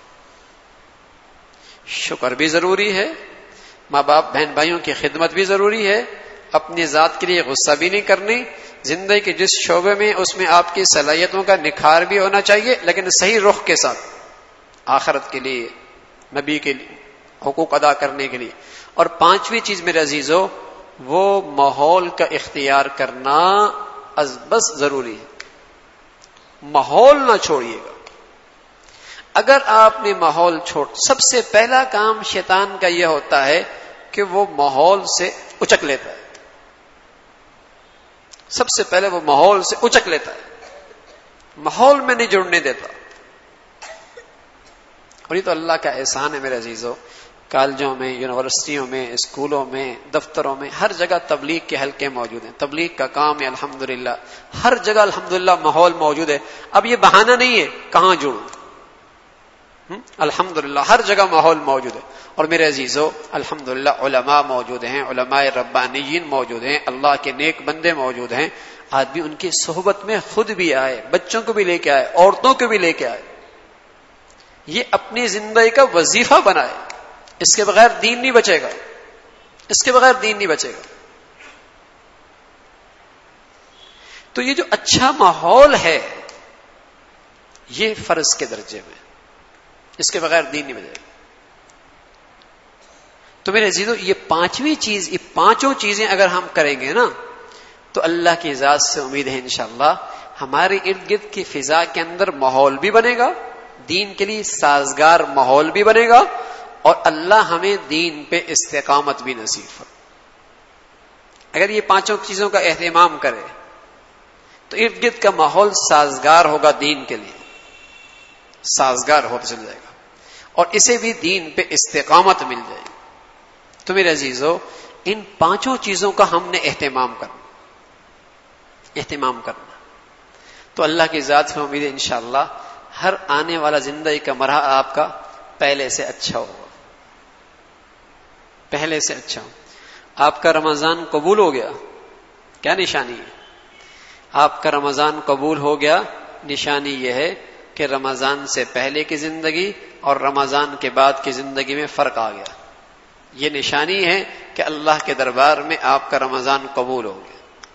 شکر بھی ضروری ہے، ماں باپ بہن بھائیوں کی خدمت بھی ضروری ہے، اپنی ذات کے لیے غصہ بھی نہیں کرنی. زندگی کے جس شعبے میں اس میں آپ کی صلاحیتوں کا نکھار بھی ہونا چاہیے، لیکن صحیح رخ کے ساتھ، آخرت کے لیے، نبی کے لیے، حقوق ادا کرنے کے لیے. اور پانچویں چیز میرے عزیزو، وہ ماحول کا اختیار کرنا از بس ضروری ہے. ماحول نہ چھوڑیے گا. اگر آپ نے ماحول چھوڑ، سب سے پہلا کام شیطان کا یہ ہوتا ہے کہ وہ ماحول سے اچک لیتا ہے. سب سے پہلے وہ ماحول سے اچک لیتا ہے، ماحول میں نہیں جڑنے دیتا. اور یہ تو اللہ کا احسان ہے میرے عزیزو. کالجوں میں، یونیورسٹیوں میں، اسکولوں میں، دفتروں میں، ہر جگہ تبلیغ کے حلقے موجود ہیں. تبلیغ کا کام ہے الحمدللہ، ہر جگہ الحمدللہ ماحول موجود ہے. اب یہ بہانہ نہیں ہے کہاں جڑوں، الحمدللہ ہر جگہ ماحول موجود ہے. اور میرے عزیزو، الحمدللہ علماء موجود ہیں، علماء ربانیین موجود ہیں، اللہ کے نیک بندے موجود ہیں. آدمی ان کی صحبت میں خود بھی آئے، بچوں کو بھی لے کے آئے، عورتوں کو بھی لے کے آئے. یہ اپنی زندگی کا وظیفہ بنائے. اس کے بغیر دین نہیں بچے گا، اس کے بغیر دین نہیں بچے گا. تو یہ جو اچھا ماحول ہے یہ فرض کے درجے میں، اس کے بغیر دین نہیں بچے گا. تو میرے عزیزو، یہ پانچویں چیز، یہ پانچوں چیزیں اگر ہم کریں گے نا تو اللہ کی ذات سے امید ہے انشاءاللہ ہمارے ارد گرد کی فضا کے اندر ماحول بھی بنے گا، دین کے لیے سازگار ماحول بھی بنے گا، اور اللہ ہمیں دین پہ استقامت بھی نصیب فرمائے. اگر یہ پانچوں چیزوں کا اہتمام کرے تو ارد گرد کا ماحول سازگار ہوگا، دین کے لیے سازگار ہوتا چل جائے گا، اور اسے بھی دین پہ استقامت مل جائے گی. تو میرے عزیزو، ان پانچوں چیزوں کا ہم نے اہتمام کرنا، اہتمام کرنا. تو اللہ کی ذات سے امید ہے انشاءاللہ ہر آنے والا زندگی کا مرحلہ آپ کا پہلے سے اچھا ہوگا، پہلے سے اچھا ہو. آپ کا رمضان قبول ہو گیا، کیا نشانی ہے؟ آپ کا رمضان قبول ہو گیا، نشانی یہ ہے کہ رمضان سے پہلے کی زندگی اور رمضان کے بعد کی زندگی میں فرق آ گیا. یہ نشانی ہے کہ اللہ کے دربار میں آپ کا رمضان قبول ہو گیا.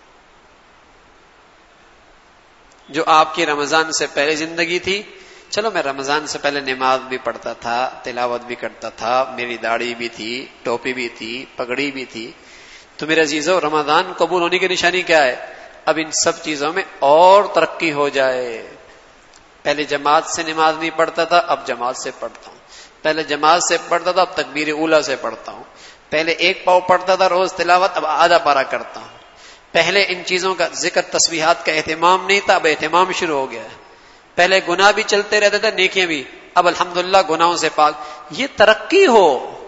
جو آپ کی رمضان سے پہلے زندگی تھی، چلو میں رمضان سے پہلے نماز بھی پڑھتا تھا، تلاوت بھی کرتا تھا، میری داڑھی بھی تھی، ٹوپی بھی تھی، پگڑی بھی تھی، تو میرے عزیزو رمضان قبول ہونے کی نشانی کیا ہے؟ اب ان سب چیزوں میں اور ترقی ہو جائے. پہلے جماعت سے نماز نہیں پڑھتا تھا، اب جماعت سے پڑھتا ہوں. پہلے جماعت سے پڑھتا تھا، اب تکبیر اولیٰ سے پڑھتا ہوں. پہلے ایک پاؤ پڑھتا تھا روز تلاوت، اب آدھا پارا کرتا ہوں. پہلے ان چیزوں کا ذکر تسبیحات کا اہتمام نہیں تھا، اب اہتمام شروع ہو گیا ہے. پہلے گناہ بھی چلتے رہتے تھے، نیکیاں بھی، اب الحمدللہ گناہوں سے پاک. یہ ترقی ہو،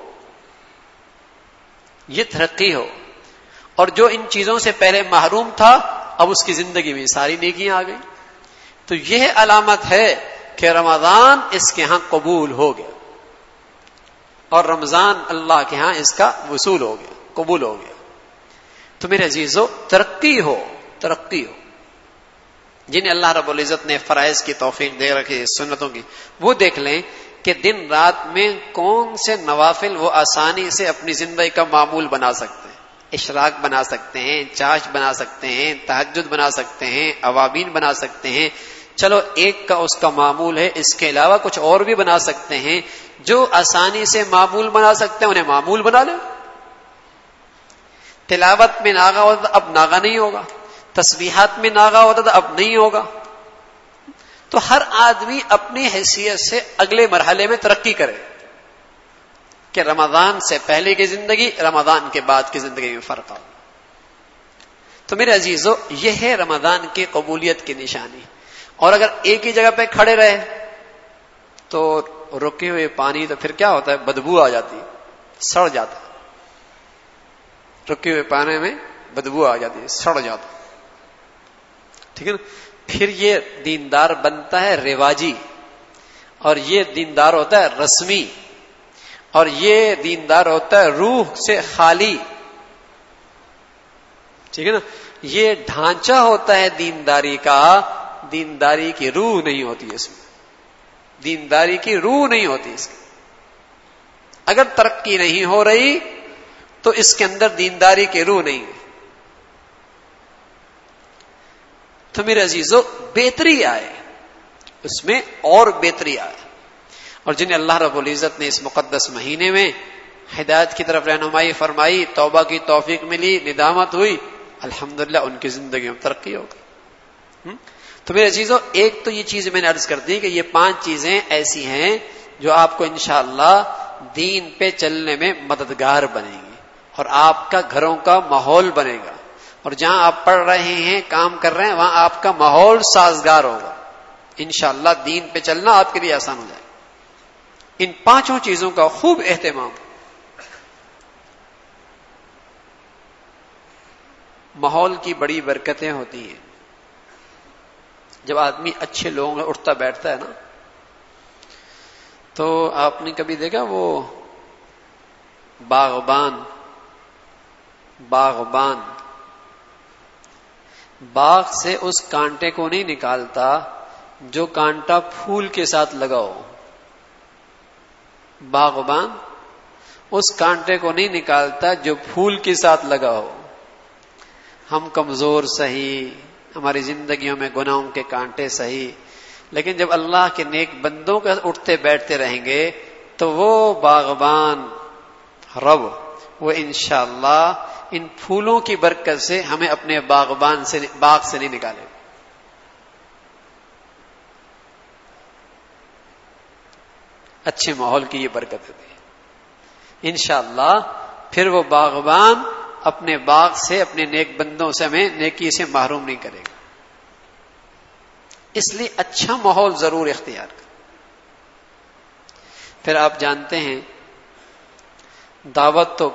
یہ ترقی ہو. اور جو ان چیزوں سے پہلے محروم تھا اب اس کی زندگی میں ساری نیکیاں آ گئی. تو یہ علامت ہے کہ رمضان اس کے ہاں قبول ہو گیا، اور رمضان اللہ کے ہاں اس کا وصول ہو گیا، قبول ہو گیا. تو میرے عزیزو ترقی ہو، ترقی ہو. جنہیں اللہ رب العزت نے فرائض کی توفیق دے رکھی ہے، سنتوں کی، وہ دیکھ لیں کہ دن رات میں کون سے نوافل وہ آسانی سے اپنی زندگی کا معمول بنا سکتے ہیں. اشراق بنا سکتے ہیں، چاش بنا سکتے ہیں، تہجد بنا سکتے ہیں، اوابین بنا سکتے ہیں. چلو ایک کا اس کا معمول ہے، اس کے علاوہ کچھ اور بھی بنا سکتے ہیں. جو آسانی سے معمول بنا سکتے ہیں انہیں معمول بنا لیں. تلاوت میں ناغا ہوتا تھا، اب ناغا نہیں ہوگا. تسبیحات میں ناغا ہوتا تھا، اب نہیں ہوگا. تو ہر آدمی اپنی حیثیت سے اگلے مرحلے میں ترقی کرے کہ رمضان سے پہلے کی زندگی، رمضان کے بعد کی زندگی میں فرق آ. تو میرے عزیزو یہ ہے رمضان کی قبولیت کی نشانی. اور اگر ایک ہی جگہ پہ کھڑے رہے تو رکے ہوئے پانی تو پھر کیا ہوتا ہے؟ بدبو آ جاتی ہے، سڑ جاتا ہے. رکے ہوئے پانی میں بدبو آ جاتی ہے، سڑ جاتا ہے. ٹھیک ہے نا؟ پھر یہ دیندار بنتا ہے رواجی، اور یہ دیندار ہوتا ہے رسمی، اور یہ دیندار ہوتا ہے روح سے خالی. ٹھیک ہے نا؟ یہ ڈھانچہ ہوتا ہے دینداری کا، دینداری کی روح نہیں ہوتی اس میں. دینداری کی روح نہیں ہوتی اس کی. اگر ترقی نہیں ہو رہی تو اس کے اندر دینداری کی روح نہیں ہے. تو میرے عزیزو بہتری آئے اس میں، اور بہتری آئے. اور جنہیں اللہ رب العزت نے اس مقدس مہینے میں ہدایت کی طرف رہنمائی فرمائی، توبہ کی توفیق ملی، ندامت ہوئی، الحمدللہ ان کی زندگی میں ترقی ہو گئی. تو میرے عزیزو ایک تو یہ چیز میں نے عرض کر دی کہ یہ پانچ چیزیں ایسی ہیں جو آپ کو انشاءاللہ دین پہ چلنے میں مددگار بنے گی، اور آپ کا گھروں کا ماحول بنے گا. اور جہاں آپ پڑھ رہے ہیں، کام کر رہے ہیں، وہاں آپ کا ماحول سازگار ہوگا. انشاءاللہ دین پہ چلنا آپ کے لیے آسان ہو جائے. ان پانچوں چیزوں کا خوب اہتمام. ماحول کی بڑی برکتیں ہوتی ہیں. جب آدمی اچھے لوگوں میں اٹھتا بیٹھتا ہے نا، تو آپ نے کبھی دیکھا وہ باغبان باغبان باغ سے اس کانٹے کو نہیں نکالتا جو کانٹا پھول کے ساتھ لگا ہو. باغبان اس کانٹے کو نہیں نکالتا جو پھول کے ساتھ لگا ہو. ہم کمزور سہی، ہماری زندگیوں میں گناہوں کے کانٹے سہی، لیکن جب اللہ کے نیک بندوں کے اٹھتے بیٹھتے رہیں گے تو وہ باغبان رب وہ انشاءاللہ ان پھولوں کی برکت سے ہمیں اپنے باغبان سے باغ سے نہیں نکالے. اچھے ماحول کی یہ برکت ہوتی ہے انشاءاللہ. پھر وہ باغبان اپنے باغ سے، اپنے نیک بندوں سے ہمیں نیکی سے محروم نہیں کرے گا. اس لیے اچھا ماحول ضرور اختیار کریں. پھر آپ جانتے ہیں دعوت تو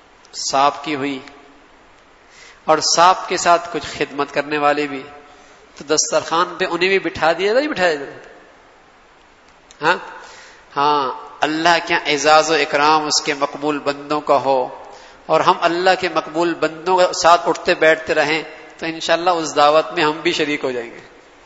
سانپ کی ہوئی، اور سانپ کے ساتھ کچھ خدمت کرنے والے بھی. تو دسترخوان پہ انہیں بھی بٹھا دیا تھا, بٹھایا تھا. ہاں ہاں اللہ کے اعزاز و اکرام اس کے مقبول بندوں کا ہو, اور ہم اللہ کے مقبول بندوں کے ساتھ اٹھتے بیٹھتے رہیں, تو انشاءاللہ اس دعوت میں ہم بھی شریک ہو جائیں گے.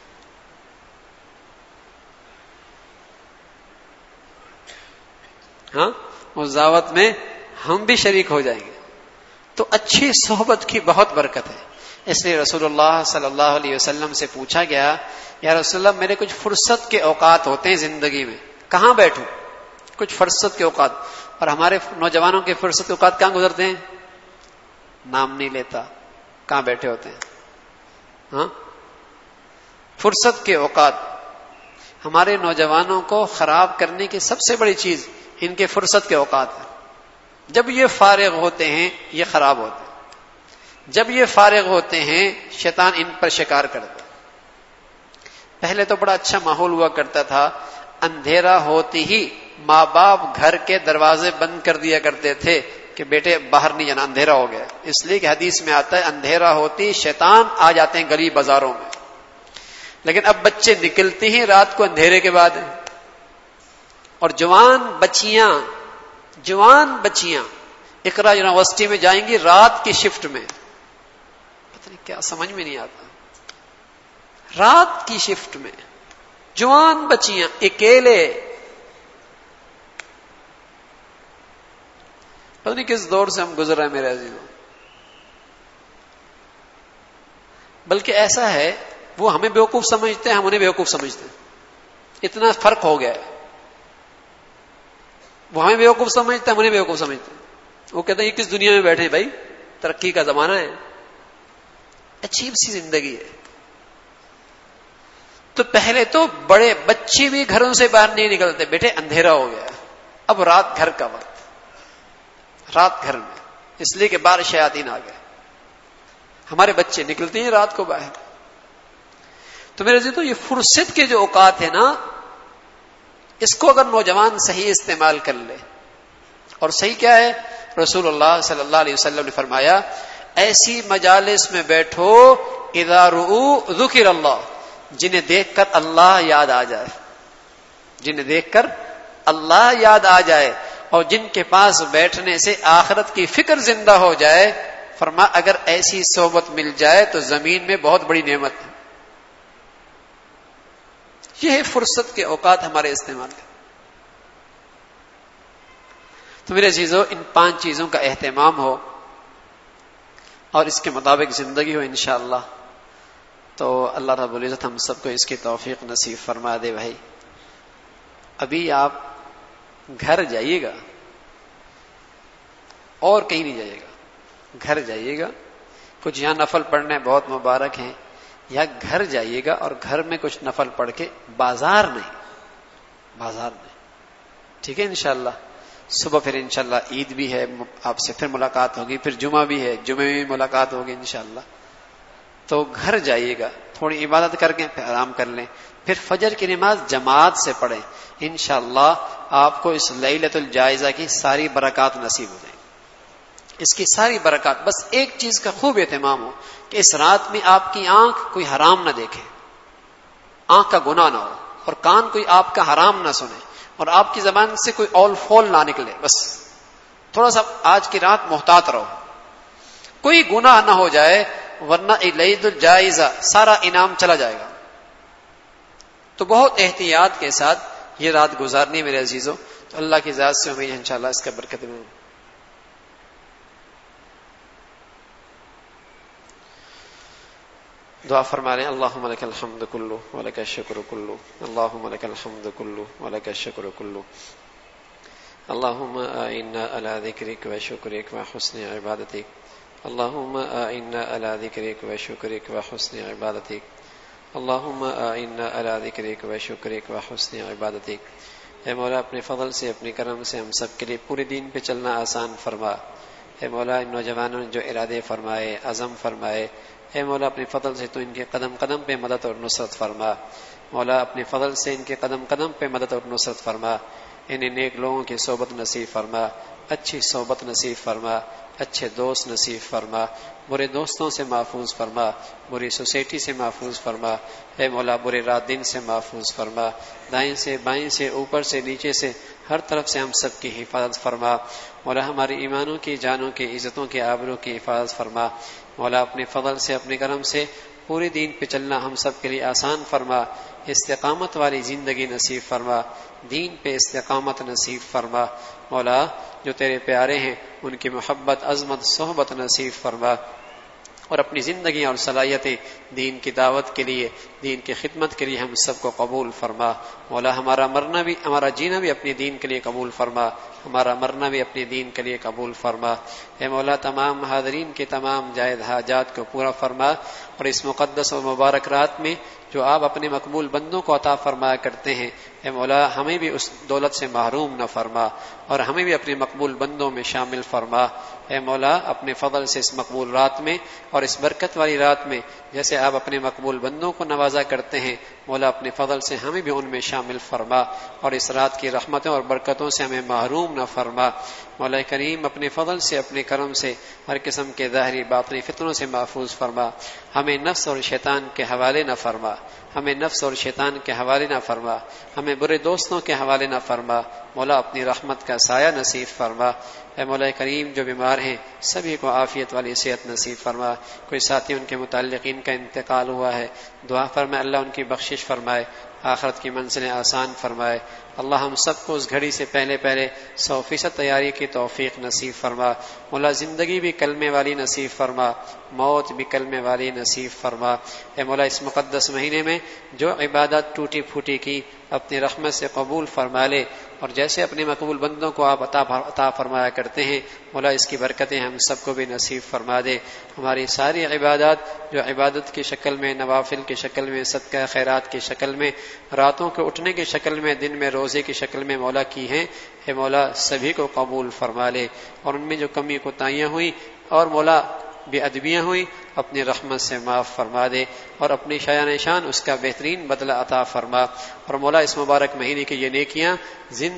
ہاں اس دعوت میں ہم بھی شریک ہو جائیں گے. تو اچھی صحبت کی بہت برکت ہے. اس لیے رسول اللہ صلی اللہ علیہ وسلم سے پوچھا گیا, یا رسول اللہ میرے کچھ فرصت کے اوقات ہوتے ہیں زندگی میں, کہاں بیٹھوں؟ کچھ فرصت کے اوقات. اور ہمارے نوجوانوں کے فرصت کے اوقات کہاں گزرتے ہیں؟ نام نہیں لیتا, کہاں بیٹھے ہوتے ہیں. ہاں فرصت کے اوقات ہمارے نوجوانوں کو خراب کرنے کی سب سے بڑی چیز ان کے فرصت کے اوقات ہیں. جب یہ فارغ ہوتے ہیں یہ خراب ہوتے ہیں. جب یہ فارغ ہوتے ہیں شیطان ان پر شکار کرتا. پہلے تو بڑا اچھا ماحول ہوا کرتا تھا, اندھیرا ہوتی ہی ماں باپ گھر کے دروازے بند کر دیا کرتے تھے کہ بیٹے باہر نہیں جانا, اندھیرا ہو گیا. اس لیے کہ حدیث میں آتا ہے اندھیرا ہوتی شیطان آ جاتے ہیں گلی بازاروں میں. لیکن اب بچے نکلتے ہی رات کو اندھیرے کے بعد, اور جوان بچیاں جوان بچیاں اقرا یونیورسٹی میں جائیں گی رات کی شفٹ میں, پتہ نہیں کیا سمجھ میں نہیں آتا. رات کی شفٹ میں جوان بچیاں اکیلے, پتہ نہیں کس دور سے ہم گزر رہے ہیں میرے عزیزوں. بلکہ ایسا ہے وہ ہمیں بیوقوف سمجھتے ہیں, ہم انہیں بیوقوف سمجھتے ہیں. اتنا فرق ہو گیا ہے. وہ ہمیں بیوقوف سمجھتے ہیں, ہم انہیں بیوقوف سمجھتے ہیں. وہ کہتے ہیں یہ کس دنیا میں بیٹھے بھائی, ترقی کا زمانہ ہے, عجیب سی زندگی ہے. تو پہلے تو بڑے بچے بھی گھروں سے باہر نہیں نکلتے, بیٹے اندھیرا ہو گیا, اب رات گھر کا وقت, رات گھر میں, اس لیے کہ باہر شیاطین آ گئے. ہمارے بچے نکلتے ہیں رات کو باہر. تو میرے عزیزو یہ فرصت کے جو اوقات ہیں نا, اس کو اگر نوجوان صحیح استعمال کر لے, اور صحیح کیا ہے, رسول اللہ صلی اللہ علیہ وسلم نے فرمایا ایسی مجالس میں بیٹھو اذا رؤوا ذکر اللہ, جنہیں دیکھ کر اللہ یاد آ جائے, جنہیں دیکھ کر اللہ یاد آ جائے, اور جن کے پاس بیٹھنے سے آخرت کی فکر زندہ ہو جائے. فرما اگر ایسی صحبت مل جائے تو زمین میں بہت بڑی نعمت ہے. یہ ہے فرصت کے اوقات ہمارے استعمال کے. تو میرے عزیزو ان پانچ چیزوں کا اہتمام ہو اور اس کے مطابق زندگی ہو انشاءاللہ, تو اللہ رب العزت ہم سب کو اس کی توفیق نصیب فرما دے. بھائی ابھی آپ گھر جائیے گا اور کہیں نہیں جائیے گا, گھر جائیے گا. کچھ یہاں نفل پڑھنے بہت مبارک ہیں, یا گھر جائیے گا اور گھر میں کچھ نفل پڑھ کے, بازار نہیں, بازار نہیں. ٹھیک ہے انشاءاللہ. صبح پھر انشاءاللہ عید بھی ہے, آپ سے پھر ملاقات ہوگی, پھر جمعہ بھی ہے, جمعے میں بھی ملاقات ہوگی انشاءاللہ. تو گھر جائیے گا, تھوڑی عبادت کر کے پھر آرام کر لیں, پھر فجر کی نماز جماعت سے پڑھیں. انشاءاللہ آپ کو اس لیلۃ الجائزہ کی ساری برکات نصیب ہو جائیں, اس کی ساری برکات. بس ایک چیز کا خوب اہتمام ہو کہ اس رات میں آپ کی آنکھ کوئی حرام نہ دیکھے, آنکھ کا گناہ نہ ہو, اور کان کوئی آپ کا حرام نہ سنے, اور آپ کی زبان سے کوئی اول فول نہ نکلے. بس تھوڑا سا آج کی رات محتاط رہو, کوئی گناہ نہ ہو جائے, ورنہ لیلۃ الجائزہ سارا انعام چلا جائے گا. تو بہت احتیاط کے ساتھ یہ رات گزارنی میرے عزیزوں. تو اللہ کی ذات سے امید ہے انشاءاللہ اس کا برکت میں. دعا فرما رہے ہیں, اللہم لک الحمد کلو ولک الشکر کلو, اللہم لک الحمد کلو ولک الشکر کلو, اللہم اعنا علی ذکرک و شکرک و حسن عبادتک, اللہم اعنا علی ذکرک و شکرک و حسن عبادتک, اللہم اعنا علی ذکرک و شکرک و حسن عبادتک. اے مولا اپنے فضل سے, اپنے کرم سے ہم سب کے لیے پورے دین پہ چلنا آسان فرما. اے مولا ان نوجوانوں نے جو ارادے فرمائے, عزم فرمائے, اے مولا اپنے فضل سے تو ان کے قدم قدم پہ مدد اور نصرت فرما. مولا اپنے فضل سے ان کے قدم قدم پہ مدد اور نصرت فرما. انہیں نیک لوگوں کی صحبت نصیب فرما. اچھی صحبت نصیب فرما، اچھے دوست نصیب فرما، برے دوستوں سے محفوظ فرما، بری سوسائٹی سے محفوظ فرما، اے مولا برے رات دن سے محفوظ فرما، دائیں سے بائیں سے اوپر سے نیچے سے ہر طرف سے ہم سب کی حفاظت فرما، مولا ہماری ایمانوں کی، جانوں کی، عزتوں کی، آبروں کی حفاظت فرما، مولا اپنے فضل سے، اپنے کرم سے پورے دین پہ چلنا ہم سب کے لیے آسان فرما، استقامت والی زندگی نصیب فرما، دین پہ استقامت نصیب فرما، مولا جو تیرے پیارے ہیں ان کی محبت، عظمت، صحبت نصیب فرما، اور اپنی زندگی اور صلاحیتیں دین کی دعوت کے لیے، دین کی خدمت کے لیے ہم سب کو قبول فرما، مولا ہمارا مرنا بھی، ہمارا جینا بھی اپنے دین کے لیے قبول فرما، ہمارا مرنا بھی اپنے دین کے لیے قبول فرما، اے مولا تمام حاضرین کے تمام جائز حاجات کو پورا فرما، اور اس مقدس و مبارک رات میں جو آپ اپنے مقبول بندوں کو عطا فرمایا کرتے ہیں، اے مولا ہمیں بھی اس دولت سے محروم نہ فرما، اور ہمیں بھی اپنے مقبول بندوں میں شامل فرما، اے مولا اپنے فضل سے اس مقبول رات میں اور اس برکت والی رات میں جیسے آپ اپنے مقبول بندوں کو نوازا کرتے ہیں، مولا اپنے فضل سے ہمیں بھی ان میں شامل فرما، اور اس رات کی رحمتوں اور برکتوں سے ہمیں محروم نہ فرما، مولا کریم اپنے فضل سے، اپنے کرم سے ہر قسم کے ظاہری باطنی فتنوں سے محفوظ فرما، ہمیں نفس اور شیطان کے حوالے نہ فرما، ہمیں نفس اور شیطان کے حوالے نہ فرما، ہمیں برے دوستوں کے حوالے نہ فرما، مولا اپنی رحمت کا سایہ نصیب فرما، اے مولا کریم جو بیمار ہیں سبھی کو عافیت والی صحت نصیب فرما، کوئی ساتھی ان کے متعلقین کا انتقال ہوا ہے، دعا فرمائے اللہ ان کی بخشش فرمائے، آخرت کی منزلیں آسان فرمائے، اللہ ہم سب کو اس گھڑی سے پہلے پہلے سو فیصد تیاری کی توفیق نصیب فرما، مولا زندگی بھی کلمے والی نصیب فرما، موت بھی کلمے والی نصیب فرما، اے مولا اس مقدس مہینے میں جو عبادت ٹوٹی پھوٹی کی اپنی رحمت سے قبول فرما لے، اور جیسے اپنے مقبول بندوں کو آپ عطا فرمایا کرتے ہیں، مولا اس کی برکتیں ہم سب کو بھی نصیب فرما دے، ہماری ساری عبادات جو عبادت کی شکل میں، نوافل کی شکل میں، صدقہ خیرات کی شکل میں، راتوں کے اٹھنے کی شکل میں، دن میں روزے کی شکل میں مولا کی ہیں، اے مولا سبھی کو قبول فرما لے، اور ان میں جو کمی کوتاہیاں ہوئی اور مولا بے ادبیاں ہوئی اپنی رحمت سے معاف فرما دے، اور اپنی شایان شان اس کا بہترین بدلہ عطا فرما، اور مولا اس مبارک مہینے کی یہ نیکیاں زن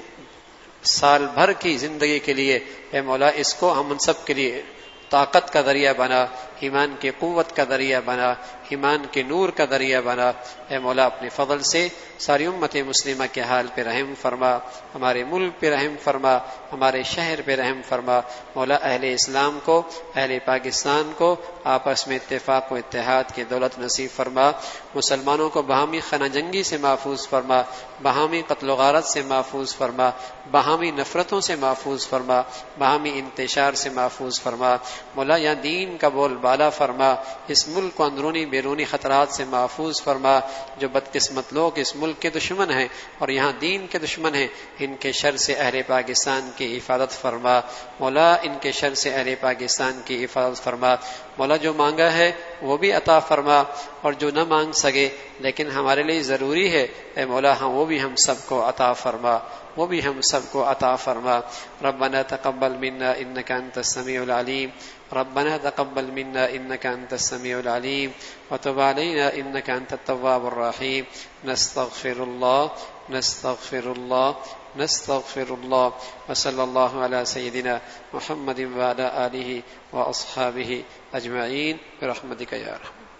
سال بھر کی زندگی کے لیے، اے مولا اس کو ہم سب کے لیے طاقت کا ذریعہ بنا، ایمان کی قوت کا ذریعہ بنا، ایمان کے نور کا ذریعہ بنا، اے مولا اپنے فضل سے ساری امت مسلمہ کے حال پہ رحم فرما، ہمارے ملک پہ رحم فرما، ہمارے شہر پہ رحم فرما، مولا اہل اسلام کو، اہل پاکستان کو آپس میں اتفاق و اتحاد کی دولت نصیب فرما، مسلمانوں کو باہمی خانہ جنگی سے محفوظ فرما، باہمی قتل و غارت سے محفوظ فرما، باہمی نفرتوں سے محفوظ فرما، باہمی انتشار سے محفوظ فرما، مولا یا دین کا بول بالا فرما، اس ملک کو اندرونی بیرونی خطرات سے محفوظ فرما، جو بدقسمت لوگ اس ملک کے دشمن ہیں اور یہاں دین کے دشمن ہیں، ان کے شر سے اہل پاکستان کی حفاظت فرما، مولا ان کے شر سے اہل پاکستان کی حفاظت فرما، مولا جو مانگا ہے وہ بھی عطا فرما، اور جو نہ مانگ سکے لیکن ہمارے لیے ضروری ہے، اے مولا ہاں وہ بھی ہم سب کو عطا فرما، وہ بھی ہم سب کو عطا فرما، ربنا تقبل منا انك انت السميع العليم، ربنا تقبل منا انك انت السميع العليم وتب علينا انك انت التواب الرحيم، نستغفر الله نستغفر الله نستغفر الله، وصلى الله على سيدنا محمد وعلى آله وأصحابه أجمعين برحمتك يا رحمن.